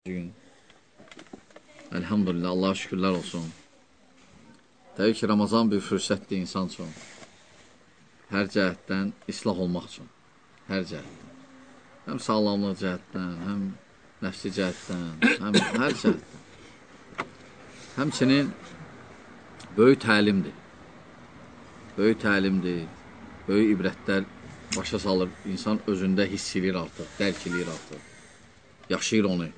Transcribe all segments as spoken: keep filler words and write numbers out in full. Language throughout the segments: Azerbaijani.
Gün. Elhamdülillah, Allah'a şükürlər olsun. Təbii ki, Ramazan bir fürsətdir insan üçün. Hər cəhətdən islah olmaq üçün. Hər cəhətdən. Həm sağlamlıq cəhətdən, həm nəfsi cəhətdən, həm hər cəhətdən. Həmçinin böyük təlimdir. Böyük təlimdir, böyük ibrətlər başa salır. İnsan özündə hiss edir artıq, dərk edir artıq. Yaşayır onu.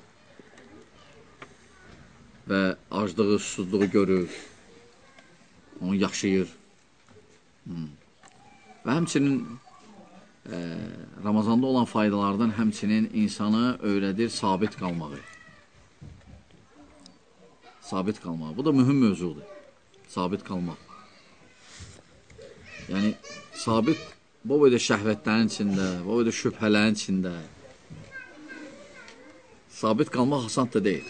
Və aclığı, susuzluğu görür, onu yaşayır. Hmm. Və həmçinin e, Ramazanda olan faydalardan həmçinin insanı öyrədir sabit qalmağı. Sabit qalmağı. Bu da mühüm mövzudur. Sabit qalmaq. Yəni, sabit bu boyda şəhvətlərin içində, bu boyda şübhələrin içində sabit qalmaq asan da deyil.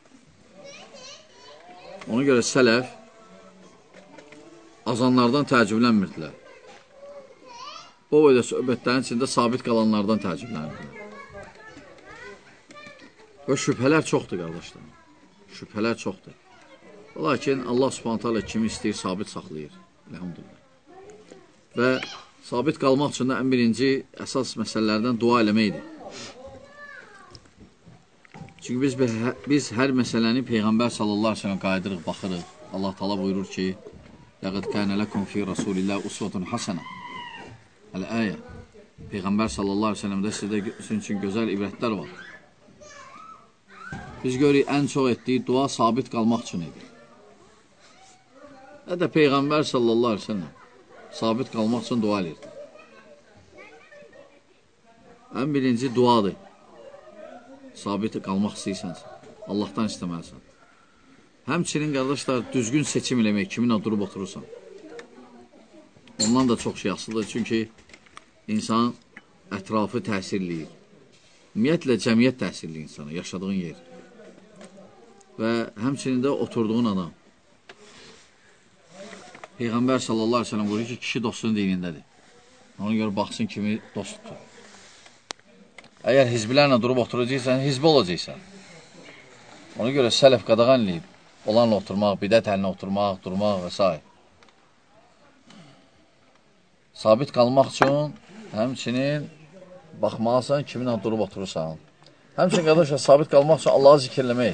Ona görə sələf azanlardan təəccüblənmirdilər. O boyda söhbətlərin içində sabit qalanlardan təəccüblənmirdilər. Və şübhələr çoxdur, qardaşlar. Şübhələr çoxdur. Lakin Allah Subhanahu taala kimi istəyir, sabit saxlayır. Elhamdülillah. Və sabit qalmaq üçün də ən birinci əsas məsələlərdən dua eləməkdir. Çünki biz, biz hər məsələni Peyğəmbər sallallahu aleyhi ve sellem qayıdırıq, baxırıq. Allah Taala buyurur ki, لَقَدْ كَانَ لَكُمْ فِي رَسُولِ اللّٰهِ اُسْوَةٌ حَسَنَةٌ Əl-əyə. Peyğəmbər sallallahu aleyhi ve sellemdə sizdə sizin üçün gözəl ibrətlər var. Biz görürük, ən çox etdiyi dua sabit qalmaq üçün edir. Hətta Peyğəmbər sallallahu aleyhi ve sellem sabit qalmaq üçün dua edir. Ən birinci duadır. Sabit qalmaq istəyirsənsə, Allahdan istəməlisən. Həmçinin, qardaşlar, düzgün seçim eləmək, kiminlə durub oturursan. Ondan da çox şey asılıdır, çünki insan ətrafı təsirləyir. Ümumiyyətlə, cəmiyyət təsirləyir insana, yaşadığın yer. Və həmçinin də oturduğun adam. Peyğəmbər sallallahu aleyhi ve sellem buyurur ki, kişi dostunun dinindədir. Ona görə baxsın kimi dost tutur. Əgər hizbilərlə durub oturacaqsan, hizbi olacaqsan. Ona görə sələf qadağan eləyib. Olanla oturmaq, bidət əlinə oturmaq, durmaq və s. Sabit qalmaq üçün həmçinin baxmalısan, kiminlə durub oturursan. Həmçinin, qardaşlar, sabit qalmaq üçün Allahı zikirləmək.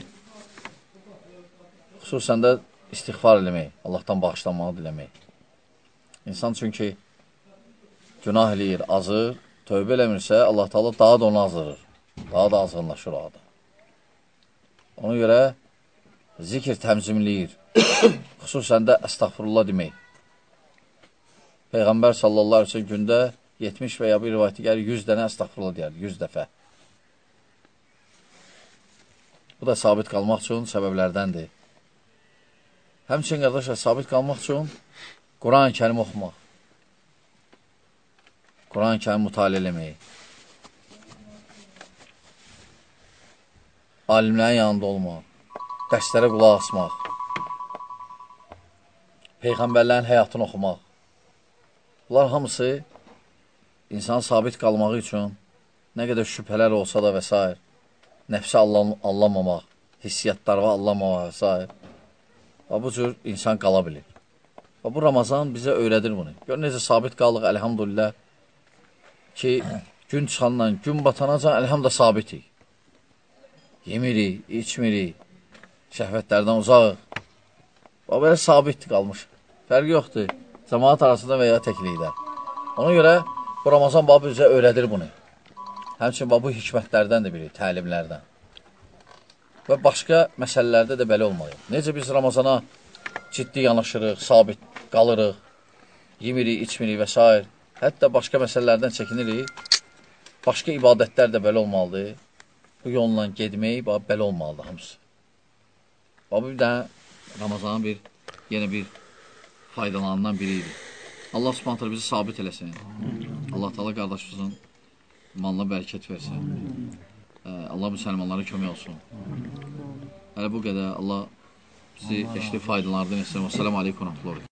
Xüsusən də istiğfar eləmək, Allahdan bağışlanmağı diləmək. İnsan çünki günah eləyir, azır. Tövbə eləmirsə, Allah Taala daha da onu azdırır. Daha da azğınlaşır o adam. Ona görə zikr təmzimləyir. Xüsusən də əstəğfurullah demək. Peyğəmbər sallallahu aleyhi ve sellem gündə yetmiş və ya bir rivayəti gəlir, yüz dənə əstəğfurullah deyər, yüz dəfə. Bu da sabit qalmaq üçün səbəblərdəndir. Həmçinin, qardaşlar, sabit qalmaq üçün Quran-ı Kərim oxumaq. Quran-ı Kərim mütaliə eləmək. Alimlərin yanında olmaq. Dərslərə qulaq asmaq. Peyğəmbərlərin həyatını oxumaq. Bunlar hamısı insan sabit qalmağı üçün nə qədər şübhələr olsa da və s. Nəfsi allamamaq, hissiyyatlarına allamamaq və s. Və bu cür insan qala bilir. Və bu Ramazan bizə öyrədir bunu. Gör, necə sabit qaldıq, əlhamdülillah. Ki, gün çıxandan, gün batanacan, əlhamda sabitik. Yemirik, içmirik, şəhvətlərdən uzaq. Və belə sabit qalmış. Fərqi yoxdur, cəmaat arasında və ya təklikdə. Ona görə bu Ramazan babı bizə öyrədir bunu. Həmçinin bu hikmətlərdən də biri, təlimlərdən. Və başqa məsələlərdə də belə olmalıyıq. Necə biz Ramazana ciddi yanaşırıq, sabit qalırıq, yemirik, içmirik və s. Hətta başqa məsələlərdən çəkinirik. Başqa ibadətlər də belə olmalıdır. Bu yolla gedmək, belə olmalıdır hamısı. Bu bir də Ramazanın bir, yenə bir faydalarından biriydi. Allah Subhanahu taala bizi sabit eləsin. Allah Taala qardaşımızın malına bərəkət versin. Allah müsəlmanlara kömək olsun. Hələ bu qədər Allah bizi eşli faydalardan etsin. Esselamu aleykum.